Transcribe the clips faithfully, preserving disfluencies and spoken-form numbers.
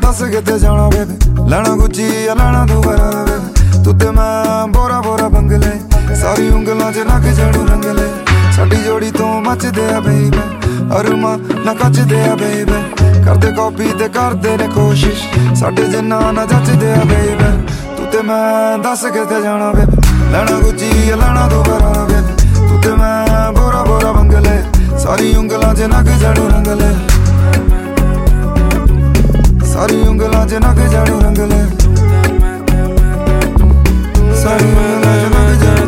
दस किते जाना बेबे लैना गुच्ची या लैना दोबारा बेबे तू ते मैं बोरा बोरा बंगले सारी उंगलां च नक जड़ू रंगले साडी जोड़ी तो मचदे आ बेबे अरमा ना कचदे आ बेबे करदे कॉपी ते करदे ने कोशिश साडे जिन्ना ना जचदे आ बेबे तू ते मैं दस किते जाना बेबे लैना गुच्ची या लैना दोबारा बेबे तू ते मैं बोरा बोरा बंगले सारी उंगलां च नक जड़ू रंगले सारी उंगलां च नक जड़ू रंगले सारी उंगलां च नक जड़ू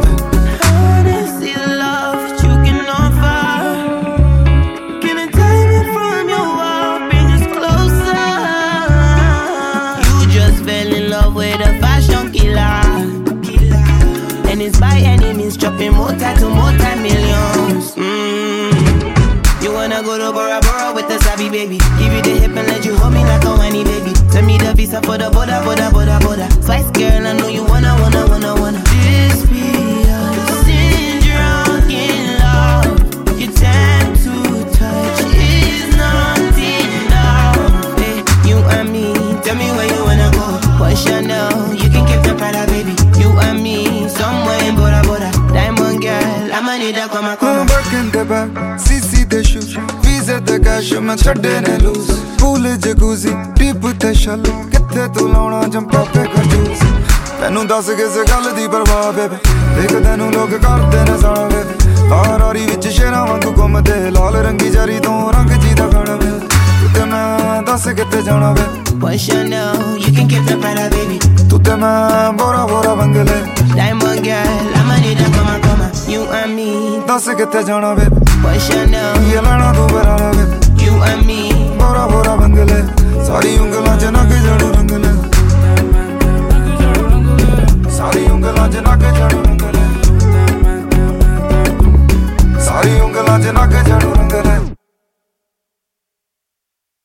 By any means, dropping more tattoo, more time millions. Mm. You wanna go to Bora Bora with the Sabi baby? Give you the hip and let you hold me like a whiny baby. Tell me the visa for the border, border, border, border. Spice girl, I know you wanna, wanna, wanna, wanna. This be us in drunk in love. Your time to touch is not enough. Hey, you and me, tell me where you wanna go. What's Chanel? You can keep the Prada, baby. You and me. Somewhere in Bora Bora, diamond girl, I'ma need a come and come. Back in the back, C C the shoes, visa the cash, मैं छड़े ने lose. Pool jacuzzi, deep the shallow, कित्थे तू लाना Zampa पे खजूस. तैनू दस किस गल दी परवाह बेबे, देख तैनू लोग करदे ने साड़ा बेबे. आरारी विच शेरां वांगू घुमदे, लाल रंगी जारी तो रंग जीदा खाना बेबे. तू ते मैं दस कित्थे जाना बेबे. What's Chanel? You can keep the Prada, baby. तू ते मैं बोरा बोरा बंगले. Diamond girl, I'ma need a come and come. You and me. दस कित्थे जाना बेबे. What's Chanel?